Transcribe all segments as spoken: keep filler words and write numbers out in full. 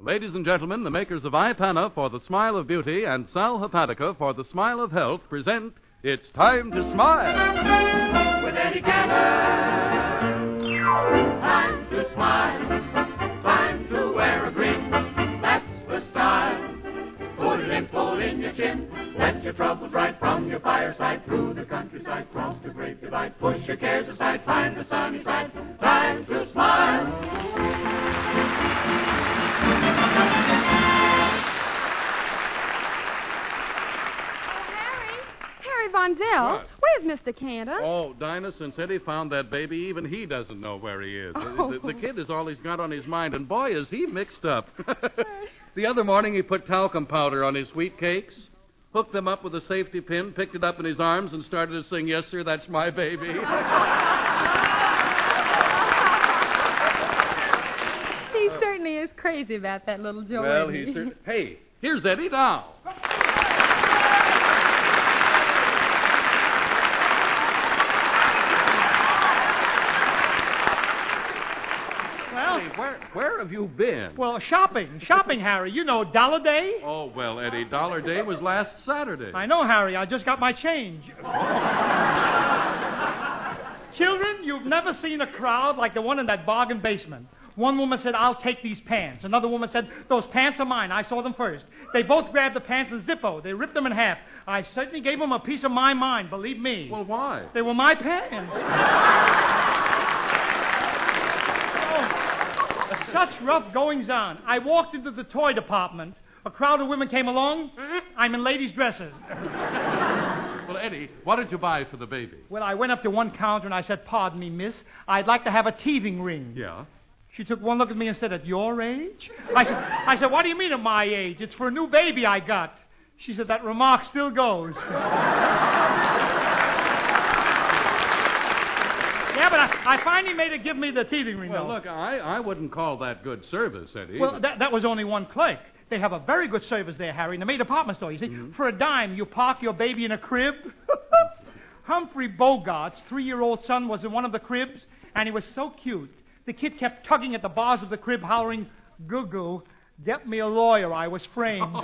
Ladies and gentlemen, the makers of Ipana for the Smile of Beauty and Sal Hepatica for the Smile of Health present It's Time to Smile. With Eddie Cantor. Time to smile. Time to wear a grin. That's the style. Put it in full in your chin. Let your troubles right from your fireside. Through the countryside, cross the great divide. Push your cares aside, find the sunny side. Time to smile. Vondell, what? Where's Mister Cantor? Oh, Dinah, since Eddie found that baby, even he doesn't know where he is. Oh. The, the kid is all he's got on his mind, and boy, is he mixed up. The other morning, he put talcum powder on his wheat cakes, hooked them up with a safety pin, picked it up in his arms, and started to sing, "Yes, sir, that's my baby." He certainly is crazy about that little Joe. Well, he certainly... Hey, here's Eddie now. Where, where have you been? Well, shopping. Shopping, Harry. You know, Dollar Day. Oh, well, Eddie, Dollar Day was last Saturday. I know, Harry. I just got my change. Children, you've never seen a crowd like the one in that bargain basement. One woman said, "I'll take these pants." Another woman said, "Those pants are mine. I saw them first." They both grabbed the pants in Zippo. They ripped them in half. I certainly gave them a piece of my mind, believe me. Well, why? They were my pants. Such rough goings on. I walked into the toy department. A crowd of women came along. I'm in ladies' dresses. Well, Eddie, what did you buy for the baby? Well, I went up to one counter and I said, "Pardon me, miss, I'd like to have a teething ring." Yeah? She took one look at me and said, "At your age?" I said, I said, "What do you mean at my age? It's for a new baby I got." She said, "That remark still goes." Yeah, but I, I finally made her give me the teething ring. Well, though. look, I, I wouldn't call that good service, Eddie. Well, but... that, that was only one clerk. They have a very good service there, Harry, in the May department store. You see, mm-hmm. For a dime, you park your baby in a crib. Humphrey Bogart's three-year-old son was in one of the cribs, and he was so cute. The kid kept tugging at the bars of the crib, hollering, "Goo-goo, get me a lawyer, I was framed."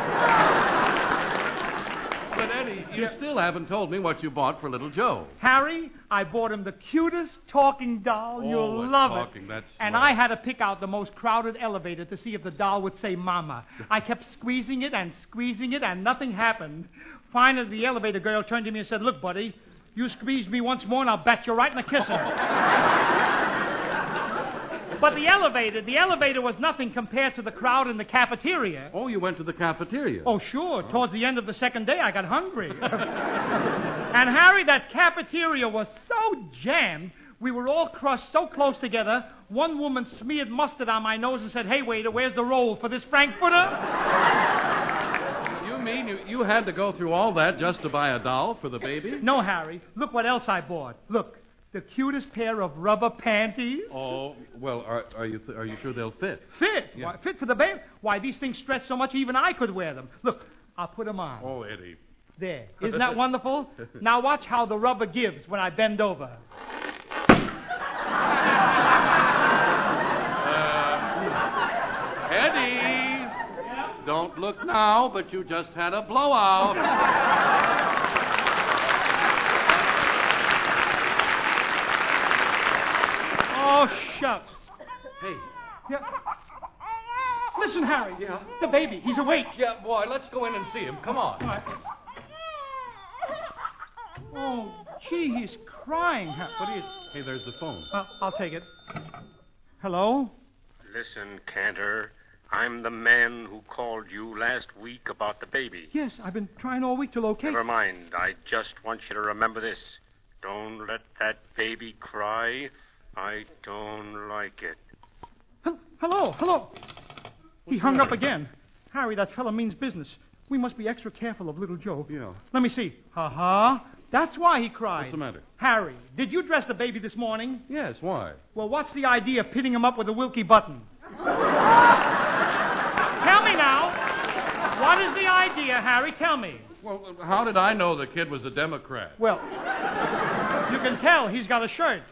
But, Eddie, you yeah. still haven't told me what you bought for little Joe. Harry, I bought him the cutest talking doll. Oh, You'll love talking, it. That's and swell. I had to pick out the most crowded elevator to see if the doll would say "Mama." I kept squeezing it and squeezing it, and nothing happened. Finally, the elevator girl turned to me and said, "Look, buddy, you squeeze me once more and I'll bet you're right in a kisser." But the elevator, the elevator was nothing compared to the crowd in the cafeteria. Oh, you went to the cafeteria? Oh, sure. Oh. Towards the end of the second day, I got hungry. And, Harry, that cafeteria was so jammed, we were all crushed so close together, one woman smeared mustard on my nose and said, "Hey, waiter, where's the roll for this Frankfurter?" You mean you, you had to go through all that just to buy a doll for the baby? No, Harry. Look what else I bought. Look. The cutest pair of rubber panties. Oh, well, are, are you th- are you sure they'll fit? Fit? Yeah. Why, fit for the baby? Why, these things stretch so much even I could wear them. Look, I'll put them on. Oh, Eddie. There. Isn't that wonderful? Now watch how the rubber gives when I bend over. Uh, Eddie! Yeah? Don't look now, but you just had a blowout. Oh, shucks. Hey. Yeah. Listen, Harry. Yeah? The baby. He's awake. Yeah, boy, let's go in and see him. Come on. All right. Oh, gee, he's crying. What do you... Hey, there's the phone. Uh, I'll take it. Hello? Listen, Cantor. I'm the man who called you last week about the baby. Yes, I've been trying all week to locate... Never mind. I just want you to remember this. Don't let that baby cry. I don't like it. H- hello, hello. He hung up again. Harry, that fellow means business. We must be extra careful of little Joe. Yeah. Let me see. Ha-ha. That's why he cried. What's the matter? Harry, did you dress the baby this morning? Yes, why? Well, what's the idea of pitting him up with a Wilkie button? Tell me now. What is the idea, Harry? Tell me. Well, how did I know the kid was a Democrat? Well, you can tell he's got a shirt.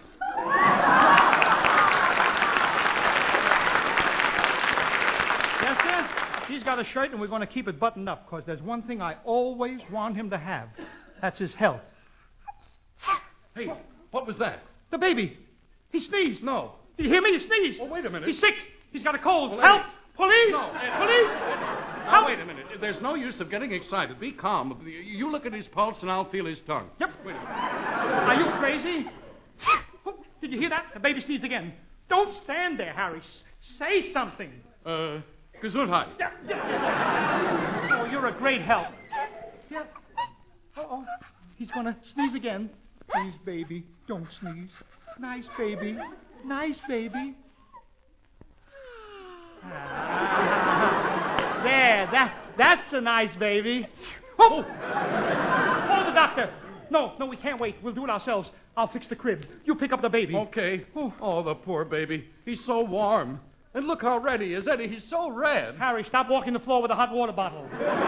He's got a shirt, and we're going to keep it buttoned up, because there's one thing I always want him to have. That's his health. Hey, what was that? The baby. He sneezed. No. Did you hear me? He sneezed. Oh, wait a minute. He's sick. He's got a cold. Well, Help! Eddie. Police! No, Eddie. Police! Now, Help! wait a minute. There's no use of getting excited. Be calm. You look at his pulse, and I'll feel his tongue. Yep. Wait a minute. Are you crazy? Did you hear that? The baby sneezed again. Don't stand there, Harry. S- say something. Uh, Gesundheit. Yeah, yeah. Oh, you're a great help. Yeah. Uh-oh. He's going to sneeze again. Please, baby, don't sneeze. Nice baby. Nice baby. Ah. There, that, that's a nice baby. Oh! Call the doctor. No, no, we can't wait. We'll do it ourselves. I'll fix the crib. You pick up the baby. Okay. Oh, oh, the poor baby. He's so warm. And look how red he is, Eddie. He's so red. Harry, stop walking the floor with a hot water bottle.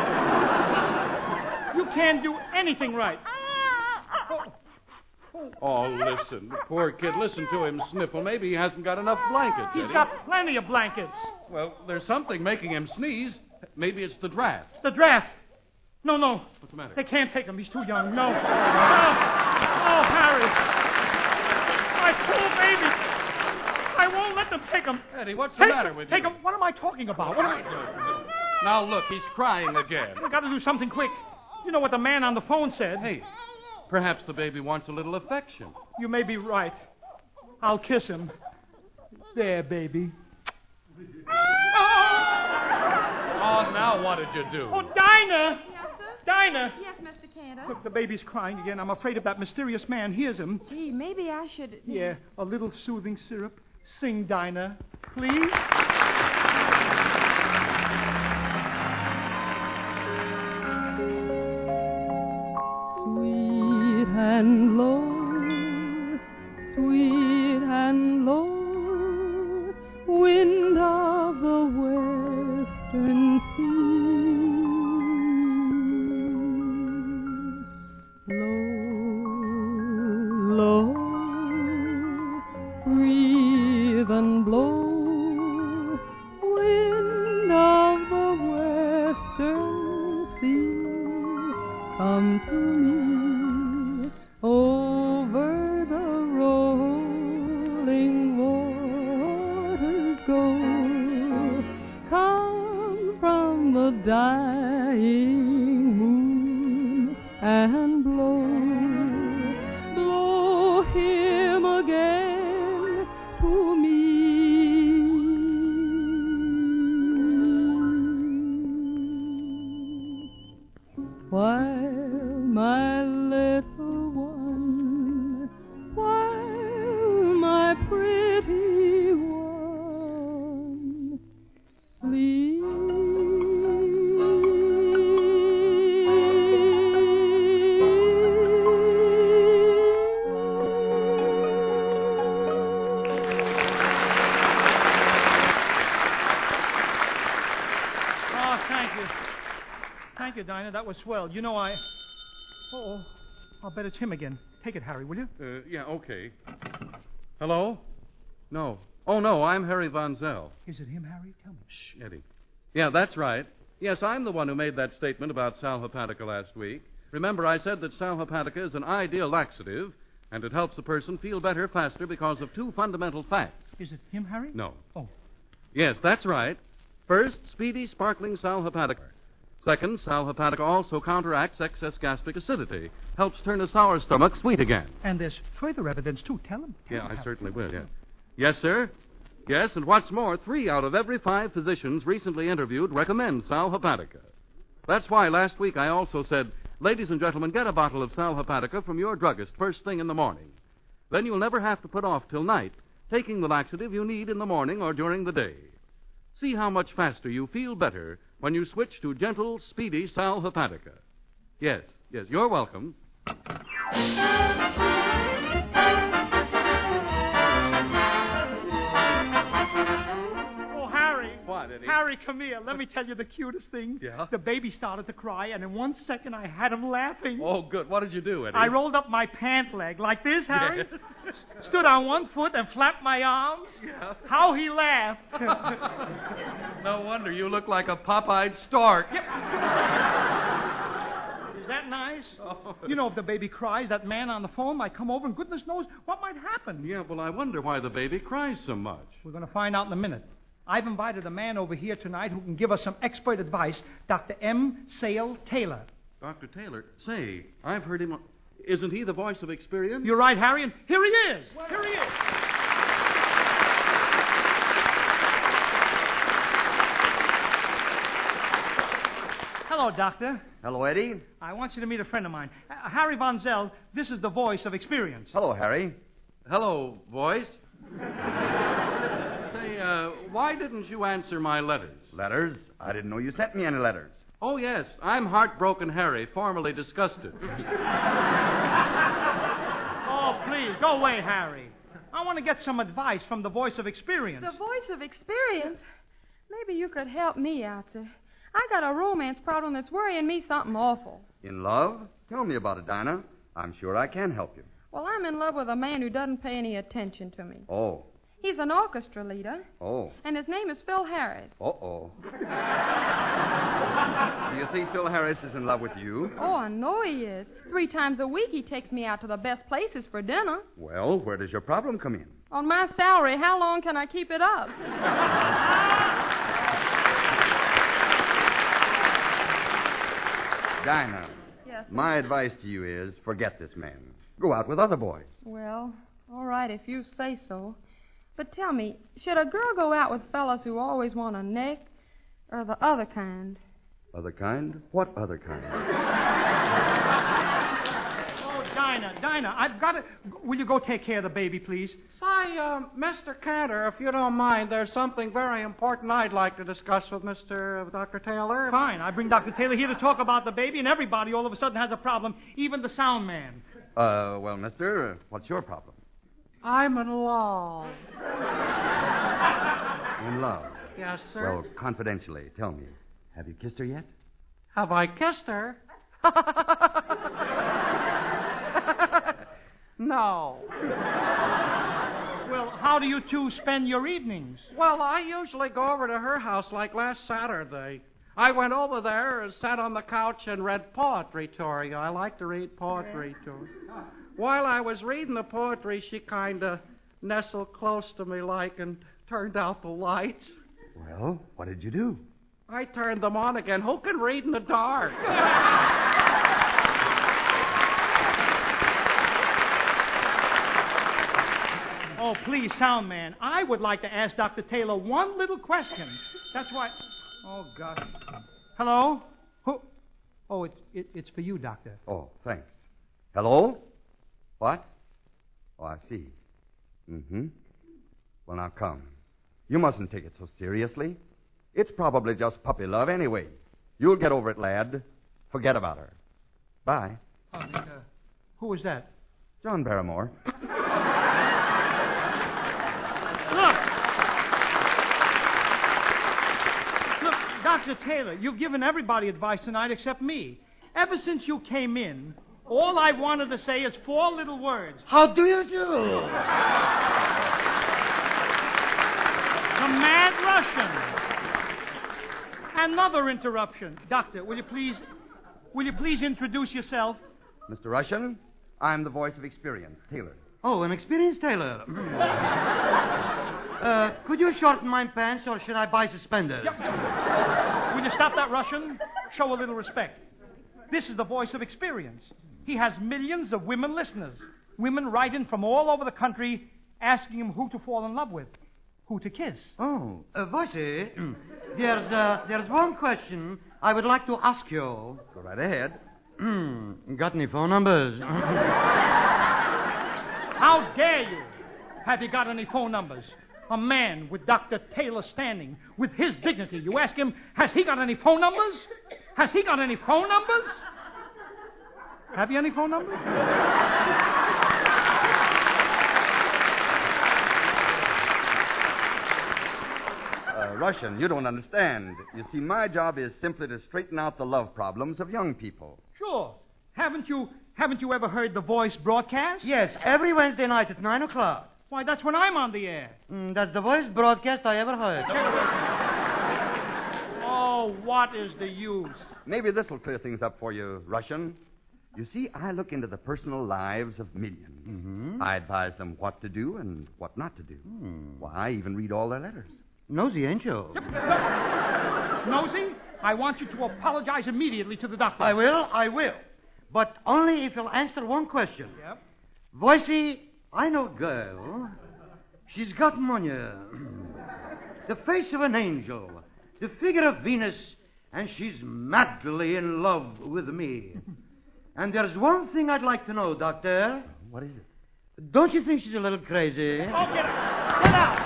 You can't do anything right. Oh. Oh, listen. The poor kid. Listen to him sniffle. Maybe he hasn't got enough blankets, He's Eddie. got plenty of blankets. Well, there's something making him sneeze. Maybe it's the draft. The draft. No, no. What's the matter? They can't take him. He's too young. No. No. Oh, Harry. My poor baby. I won't let them take him. Eddie, what's the Take, matter with take you? him. What am I talking about? What am I... Now, look, he's crying again. We got to do something quick. You know what the man on the phone said. Hey, perhaps the baby wants a little affection. You may be right. I'll kiss him. There, baby. Oh, now what did you do? Oh, Dinah! Yes, sir? Dinah! Yes, Mister Cantor. Look, the baby's crying again. I'm afraid if that mysterious man hears him. Gee, maybe I should... Yeah, a little soothing syrup. Sing, Dinah. Please? Sweet and low, sweet and low, wind of the western sea. Low, low, breathe and blow, wind of the western sea. Come to me over the rolling waters go. Come from the dying moon and blow, blow him again to me. While my little one, while my pretty one sleeps. Oh, thank you. Thank you, Dinah. That was swell. You know, I... Oh, I'll bet it's him again. Take it, Harry, will you? Uh, yeah, okay. Hello? No. Oh, no, I'm Harry Von Zell. Is it him, Harry? Tell me. Shh, Eddie. Yeah, that's right. Yes, I'm the one who made that statement about Sal Hepatica last week. Remember, I said that Sal Hepatica is an ideal laxative, and it helps a person feel better faster because of two fundamental facts. Is it him, Harry? No. Oh. Yes, that's right. First, speedy, sparkling Sal Hepatica. Second, Sal Hepatica also counteracts excess gastric acidity, helps turn a sour stomach sweet again. And there's further evidence, too. Tell him. Tell Yeah, him, I Harry. certainly will, yes. Yes, sir. Yes, and what's more, three out of every five physicians recently interviewed recommend Sal Hepatica. That's why last week I also said, ladies and gentlemen, get a bottle of Sal Hepatica from your druggist first thing in the morning. Then you'll never have to put off till night, taking the laxative you need in the morning or during the day. See how much faster you feel better when you switch to gentle, speedy Sal Hepatica. Yes, yes, you're welcome. Oh, Harry. What, Eddie? Harry, come here. Let me tell you the cutest thing. Yeah? The baby started to cry, and in one second I had him laughing. Oh, good. What did you do, Eddie? I rolled up my pant leg like this, Harry. Yes. Stood on one foot and flapped my arms. Yeah. How he laughed. No wonder you look like a pop-eyed stork. Is that nice? Oh. You know, if the baby cries, that man on the phone might come over, and goodness knows what might happen. Yeah, well, I wonder why the baby cries so much. We're going to find out in a minute. I've invited a man over here tonight who can give us some expert advice, Doctor M. Sale Taylor. Doctor Taylor? Say, I've heard him... Isn't he the voice of experience? You're right, Harry, and here he is. Here he is. Hello, Doctor. Hello, Eddie. I want you to meet a friend of mine. Uh, Harry Von Zell, this is the voice of experience. Hello, Harry. Hello, voice. Say, uh, why didn't you answer my letters? Letters? I didn't know you sent me any letters. Oh, yes. I'm Heartbroken Harry, formerly disgusted. Oh, please, go away, Harry. I want to get some advice from the voice of experience. The voice of experience? Maybe you could help me out, sir. I got a romance problem that's worrying me something awful. In love? Tell me about it, Dinah. I'm sure I can help you. Well, I'm in love with a man who doesn't pay any attention to me. Oh. He's an orchestra leader. Oh. And his name is Phil Harris. Uh-oh. Do you think Phil Harris is in love with you? Oh, I know he is. Three times a week he takes me out to the best places for dinner. Well, where does your problem come in? On my salary, how long can I keep it up? Dinah. Yes, sir? My advice to you is forget this man. Go out with other boys. Well, all right, if you say so. But tell me, should a girl go out with fellas who always want a neck, or the other kind? Other kind? What other kind? Oh, Dinah, Dinah, I've got to... Will you go take care of the baby, please? Say, uh, Mister Cantor, if you don't mind, there's something very important I'd like to discuss with Mister Uh, Doctor Taylor. Fine. I bring Doctor Taylor here to talk about the baby, and everybody all of a sudden has a problem, even the sound man. Uh, well, mister, uh, what's your problem? I'm in love. In love? Yes, sir. Well, confidentially, tell me, have you kissed her yet? Have I kissed her? No. Well, how do you two spend your evenings? Well, I usually go over to her house like last Saturday. I went over there and sat on the couch and read poetry to her. I like to read poetry to her. While I was reading the poetry, she kind of nestled close to me like and turned out the lights. Well, what did you do? I turned them on again. Who can read in the dark? Oh, please, sound man, I would like to ask Doctor Taylor one little question. That's why... Oh, God. Hello? Who? Oh, it's, it, it's for you, Doctor. Oh, thanks. Hello? What? Oh, I see. Mm-hmm. Well, now come. You mustn't take it so seriously. It's probably just puppy love anyway. You'll get over it, lad. Forget about her. Bye. Oh, uh, who was that? John Barrymore. Look! Look, Doctor Taylor, you've given everybody advice tonight except me. Ever since you came in, all I wanted to say is four little words. How do you do? The Mad Russian. Another interruption. Doctor, will you please... Will you please introduce yourself? Mister Russian, I'm the voice of experience, Taylor. Oh, an experienced tailor. uh, could you shorten my pants, or should I buy suspenders? Yep. Will you stop that Russian? Show a little respect. This is the voice of experience. He has millions of women listeners. Women writing from all over the country asking him who to fall in love with, who to kiss. Oh, uh, voicey, there's, uh, there's one question I would like to ask you. Go right ahead. Got any phone numbers? How dare you? Have you got any phone numbers? A man with Doctor Taylor standing, with his dignity. You ask him, has he got any phone numbers? Has he got any phone numbers? Have you any phone numbers? Uh, Russian, you don't understand. You see, my job is simply to straighten out the love problems of young people. Sure. Haven't you haven't you ever heard the Voice broadcast? Yes, every Wednesday night at nine o'clock. Why, that's when I'm on the air. Mm, that's the Voice broadcast I ever heard. what is the use? Maybe this will clear things up for you, Russian. You see, I look into the personal lives of millions. Mm-hmm. I advise them what to do and what not to do. Hmm. Why, I even read all their letters. Nosy, ain't you? Nosy, I want you to apologize immediately to the doctor. I will, I will. But only if you'll answer one question. Yep. Voicey, I know a girl. She's got money. The face of an angel. The figure of Venus. And she's madly in love with me. And there's one thing I'd like to know, Doctor. What is it? Don't you think she's a little crazy? Oh, get out! Get out! Get out!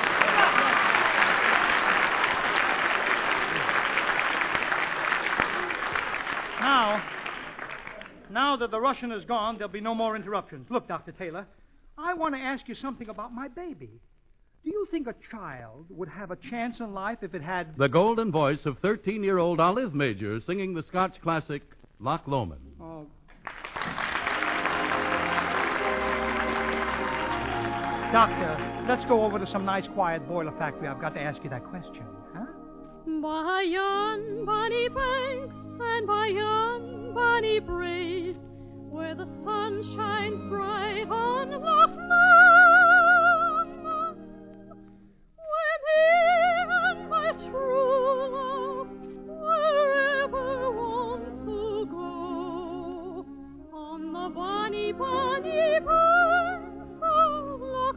Now, now that the Russian is gone, there'll be no more interruptions. Look, Doctor Taylor, I want to ask you something about my baby. Do you think a child would have a chance in life if it had... The golden voice of thirteen-year-old Olive Major singing the Scotch classic, Loch Lomond. Oh. Doctor, let's go over to some nice quiet boiler factory. I've got to ask you that question, huh? By yon bonny banks and by yon bonny braes, where the sun shines bright on Loch Lomond, when me and my true love wherever want to go, on the bonny, bonny banks of Loch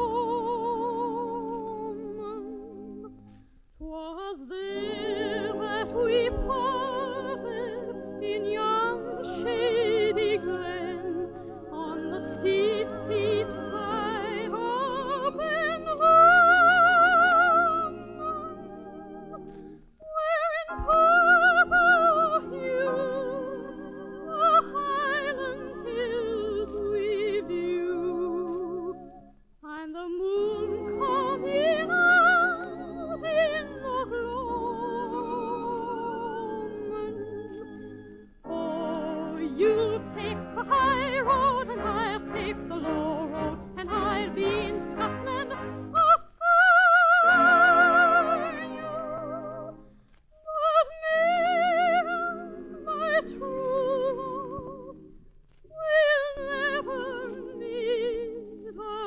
Lomond. 'Twas there that we parted in yon shady glen, on the steep, steep side of Ben Lomond, where in purple hue the Highland hills we view, and the moon coming out in Loch Lomond. Oh, you take the high road and I'll take the low road, and I'll be in Scotland after you. But me and my true love will never meet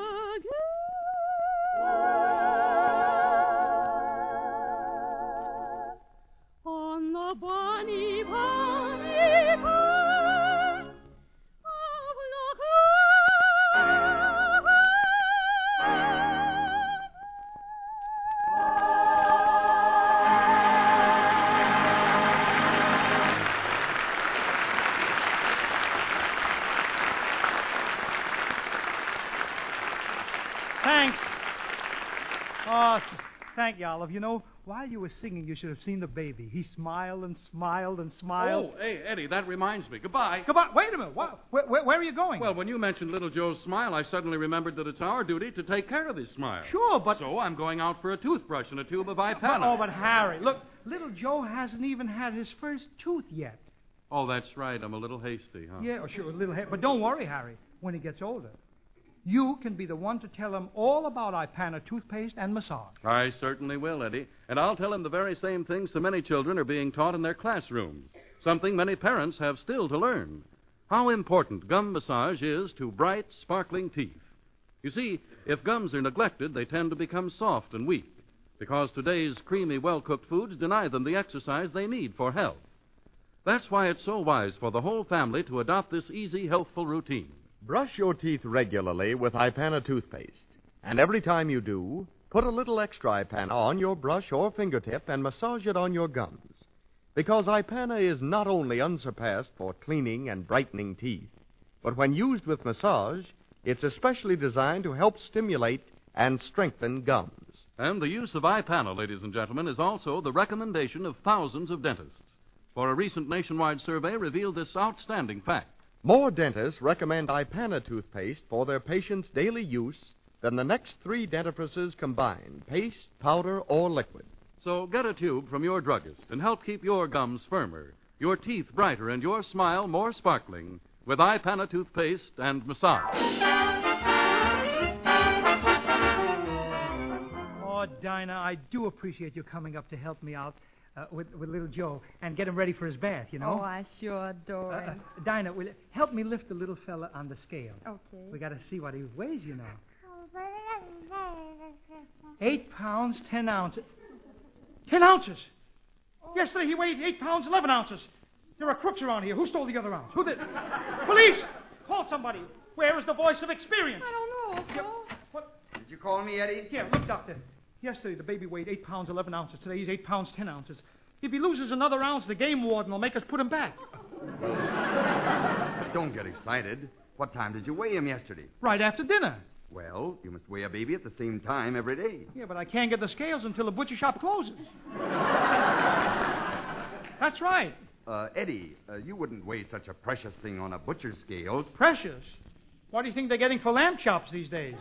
again. On the bonny, bonny bank of Loch Lomond. Thanks. Oh, thank you, Olive. You know, while you were singing, you should have seen the baby. He smiled and smiled and smiled. Oh, hey, Eddie, that reminds me. Goodbye. Come on, wait a minute. What, where, where, where are you going? Well, when you mentioned little Joe's smile, I suddenly remembered that it's our duty to take care of his smile. Sure, but... So I'm going out for a toothbrush and a tube of But- Ipana. oh, but Harry, look, little Joe hasn't even had his first tooth yet. Oh, that's right. I'm a little hasty, huh? Yeah, oh, sure, a little head. But don't worry, Harry, when he gets older. You can be the one to tell him all about Ipana toothpaste and massage. I certainly will, Eddie. And I'll tell him the very same things so many children are being taught in their classrooms. Something many parents have still to learn. How important gum massage is to bright, sparkling teeth. You see, if gums are neglected, they tend to become soft and weak, because today's creamy, well-cooked foods deny them the exercise they need for health. That's why it's so wise for the whole family to adopt this easy, healthful routine. Brush your teeth regularly with Ipana toothpaste. And every time you do, put a little extra Ipana on your brush or fingertip and massage it on your gums. Because Ipana is not only unsurpassed for cleaning and brightening teeth, but when used with massage, it's especially designed to help stimulate and strengthen gums. And the use of Ipana, ladies and gentlemen, is also the recommendation of thousands of dentists. For a recent nationwide survey revealed this outstanding fact. More dentists recommend Ipana toothpaste for their patients' daily use than the next three dentifrices combined, paste, powder, or liquid. So get a tube from your druggist and help keep your gums firmer, your teeth brighter, and your smile more sparkling with Ipana toothpaste and massage. Oh, Dinah, I do appreciate you coming up to help me out. uh, with, with little Joe and get him ready for his bath, you know? Oh, I sure adore Uh, uh, him. Dinah, will you help me lift the little fella on the scale? Okay. We got to see what he weighs, you know. Eight pounds, ten ounces. Ten ounces? Yesterday he weighed eight pounds, eleven ounces. There are crooks around here. Who stole the other ounce? Who did? Police! Call somebody. Where is the voice of experience? I don't know, Uncle. What? Did you call me, Eddie? Yeah, look, Doctor. Yesterday the baby weighed eight pounds, eleven ounces. Today he's eight pounds, ten ounces. If he loses another ounce, the game warden will make us put him back. Don't get excited. What time did you weigh him yesterday? Right after dinner. Well, you must weigh a baby at the same time every day. Yeah, but I can't get the scales until the butcher shop closes. That's right. Uh, Eddie, uh, you wouldn't weigh such a precious thing on a butcher's scales. Precious. What do you think they're getting for lamb chops these days?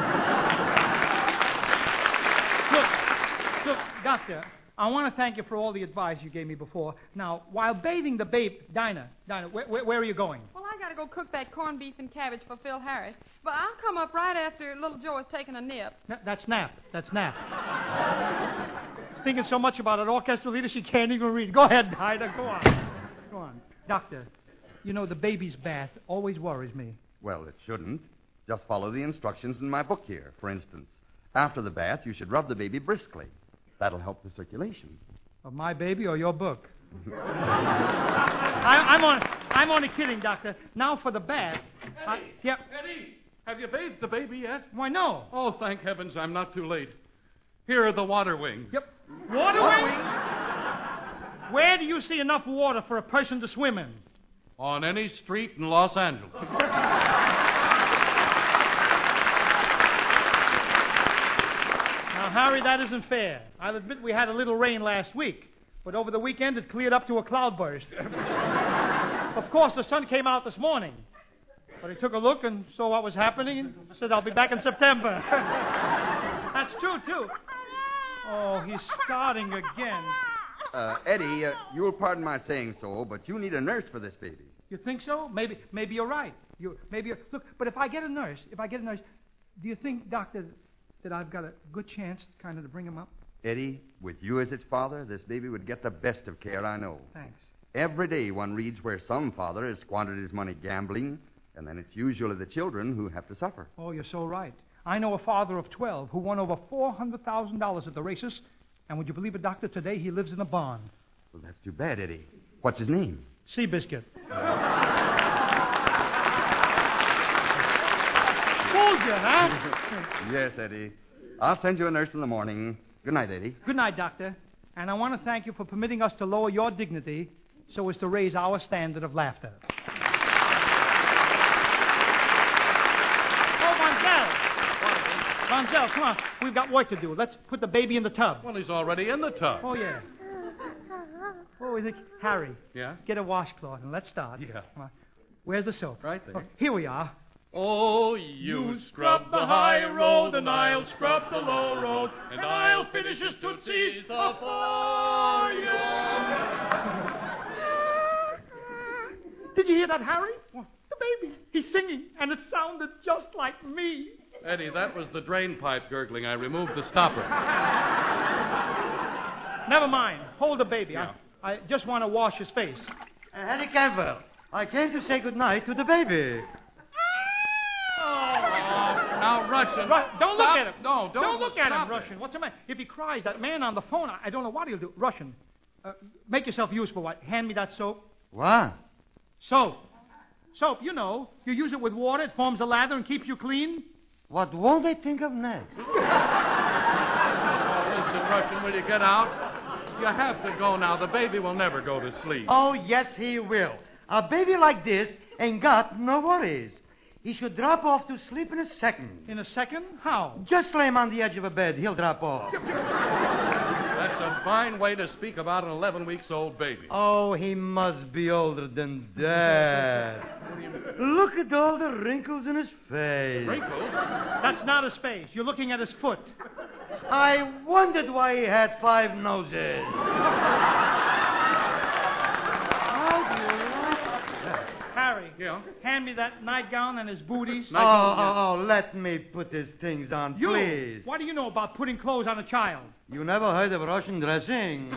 Look, look, Doctor, I want to thank you for all the advice you gave me before. Now, while bathing the babe, Dinah, Dinah, where, where, where are you going? Well, I got to go cook that corned beef and cabbage for Phil Harris. But I'll come up right after little Joe has taken a nip. N- that's nap. That's nap. Thinking so much about an orchestral leader she can't even read. Go ahead, Dinah. Go on. Go on. Doctor, you know the baby's bath always worries me. Well, it shouldn't. Just follow the instructions in my book here. For instance, after the bath, you should rub the baby briskly. That'll help the circulation. Of my baby or your book? I, I'm on. I'm only kidding, Doctor. Now for the bath. Eddie! I, yep. Eddie! Have you bathed the baby yet? Why, no. Oh, thank heavens I'm not too late. Here are the water wings. Yep. Water wings? Where do you see enough water for a person to swim in? On any street in Los Angeles. Now, Harry, that isn't fair. I'll admit we had a little rain last week, but over the weekend it cleared up to a cloudburst. Of course, the sun came out this morning, but I took a look and saw what was happening and said I'll be back in September. That's true, too. Oh, he's starting again. Uh, Eddie, uh, you'll pardon my saying so, but you need a nurse for this baby. You think so? Maybe, maybe you're right. You, maybe you're, look. But if I get a nurse, if I get a nurse, do you think, Doctor, that I've got a good chance, kind of, to bring him up? Eddie, with you as its father, this baby would get the best of care I know. Thanks. Every day one reads where some father has squandered his money gambling, and then it's usually the children who have to suffer. Oh, you're so right. I know a father of twelve who won over four hundred thousand dollars at the races, and would you believe it, Doctor? Today he lives in a barn. Well, that's too bad, Eddie. What's his name? Seabiscuit. Told you, huh? Yes, Eddie. I'll send you a nurse in the morning. Good night, Eddie. Good night, Doctor. And I want to thank you for permitting us to lower your dignity so as to raise our standard of laughter. Oh, Bonzel! Bonzel, come on. We've got work to do. Let's put the baby in the tub. Well, he's already in the tub. Oh, yeah. Oh, is it Harry? Yeah? Get a washcloth and let's start. Yeah. Come on. Where's the soap? Right there. Oh, here we are. Oh, you scrub the high road, and I'll scrub the low road, and I'll finish his tootsies for you. Did you hear that, Harry? What? The baby. He's singing, and it sounded just like me. Eddie, that was the drain pipe gurgling. I removed the stopper. Never mind. Hold the baby. Yeah. I, I just want to wash his face. Uh, Eddie Campbell, I came to say goodnight to the baby. Now, Russian. Ru- don't stop. look at him. No, don't, Don't look at stop him, it. Russian. What's the matter? If he cries, that man on the phone, I, I don't know what he'll do. Russian, uh, make yourself useful. What? Hand me that soap. What? Soap. Soap, you know. You use it with water, it forms a lather and keeps you clean. What won't they think of next? Oh, listen, Russian, will you get out? You have to go now. The baby will never go to sleep. Oh, yes, he will. A baby like this ain't got no worries. He should drop off to sleep in a second. In a second? How? Just lay him on the edge of a bed. He'll drop off. That's a fine way to speak about an eleven weeks old baby. Oh, he must be older than that. Look at all the wrinkles in his face. Wrinkles? That's not his face. You're looking at his foot. I wondered why he had five noses. Harry. Yeah. Yeah? Hand me that nightgown and his booties. Oh, oh, oh, let me put these things on, You, please. what do you know about putting clothes on a child? You never heard of Russian dressing?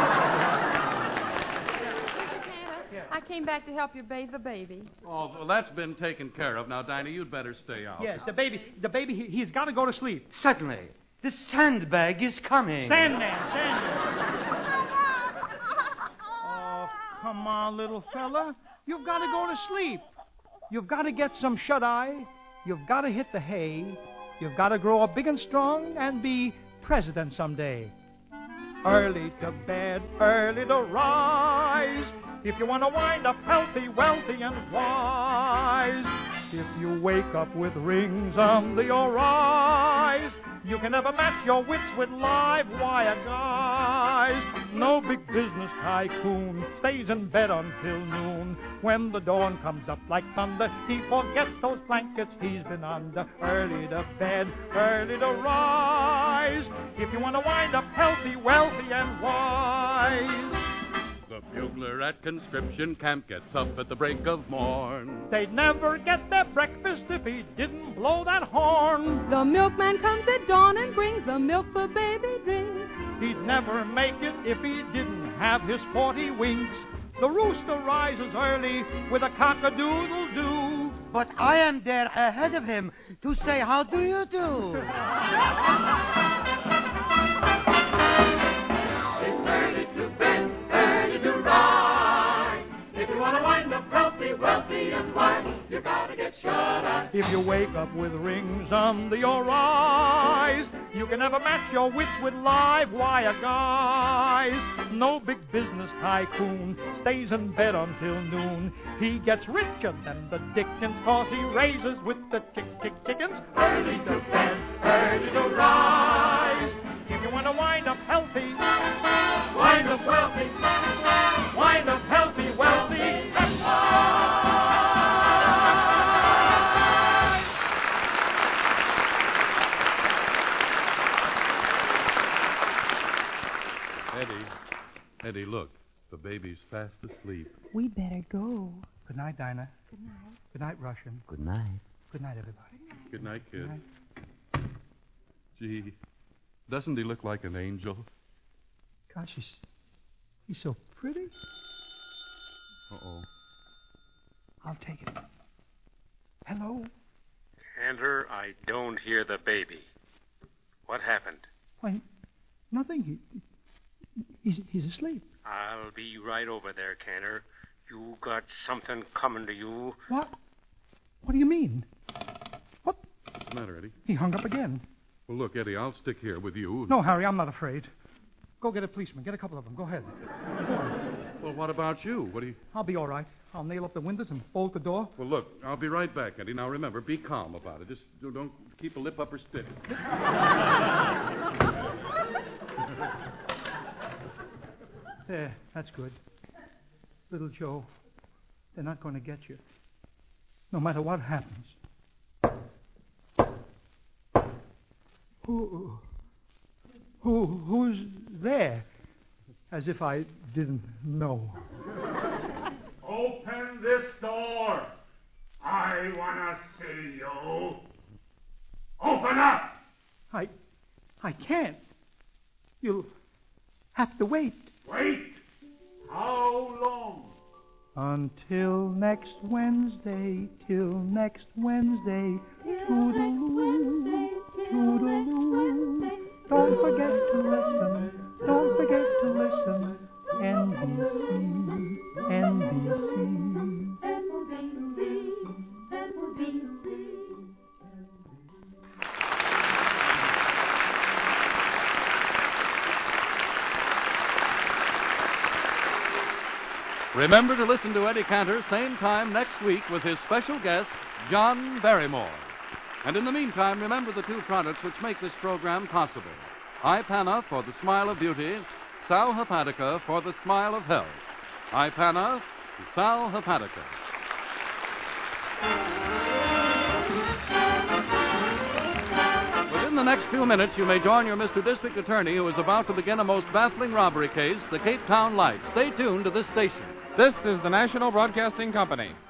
I came back to help you bathe the baby. Oh, well, that's been taken care of. Now, Dinah, you'd better stay out. Yes, the baby, the baby, he, he's got to go to sleep. Certainly. The sandbag is coming. Sandman, Sandman. Oh, come on, little fella. You've got to go to sleep. You've got to get some shut-eye. You've got to hit the hay. You've got to grow up big and strong and be president someday. Early to bed, early to rise. If you want to wind up healthy, wealthy, and wise. If you wake up with rings under your eyes, you can never match your wits with live wire guys. No big business tycoon stays in bed until noon. When the dawn comes up like thunder, he forgets those blankets he's been under. Early to bed, early to rise. If you want to wind up healthy, wealthy, and wise. The bugler at conscription camp gets up at the break of morn. They'd never get their breakfast if he didn't blow that horn. The milkman comes at dawn and brings the milk the baby drinks. He'd never make it if he didn't have his forty winks. The rooster rises early with a cock-a-doodle-doo. But I am there ahead of him to say, how do you do? It's early to bed, early to rise. If you want to wind up healthy, wealthy, and wise, you gotta get shut-eye. If you wake up with rings under your eyes, you can never match your wits with live wire guys. No big business tycoon stays in bed until noon. He gets richer than the Dickens, cause he raises with the chick chick chickens. Early to bed, early to rise. If you want to wind up healthy, wind up wealthy, wind up healthy, wealthy, and wise. Eddie, Eddie, look. The baby's fast asleep. We better go. Good night, Dinah. Good night. Good night, Russian. Good night. Good night, everybody. Good night, kid. Good night. Gee, doesn't he look like an angel? Gosh, he's, he's so pretty. Uh-oh. I'll take it. Hello? Cantor, I don't hear the baby. What happened? Why, nothing. He, he's, he's asleep. I'll be right over there, Cantor. You got something coming to you. What? What do you mean? What? What's the matter, Eddie? He hung up again. Well, look, Eddie, I'll stick here with you. No, Harry, I'm not afraid. Go get a policeman. Get a couple of them. Go ahead. Well, what about you? What do you... I'll be all right. I'll nail up the windows and bolt the door. Well, look, I'll be right back, Eddie. Now, remember, be calm about it. Just don't keep a lip up or stick. There, that's good. Little Joe, they're not going to get you. No matter what happens. Who, who, who's there? As if I didn't know. Open this door. I want to see you. Open up. I, I can't. You'll have to wait. Wait. How long? Until next Wednesday, till next Wednesday, toodaloo, toodaloo. Don't forget to listen, don't forget to listen, N B C, N B C. Remember to listen to Eddie Cantor same time next week with his special guest, John Barrymore. And in the meantime, remember the two products which make this program possible. Ipana for the smile of beauty, Sal Hepatica for the smile of health. Ipana, Sal Hepatica. Within the next few minutes, you may join your Mister District Attorney who is about to begin a most baffling robbery case, the Cape Town Lights. Stay tuned to this station. This is the National Broadcasting Company.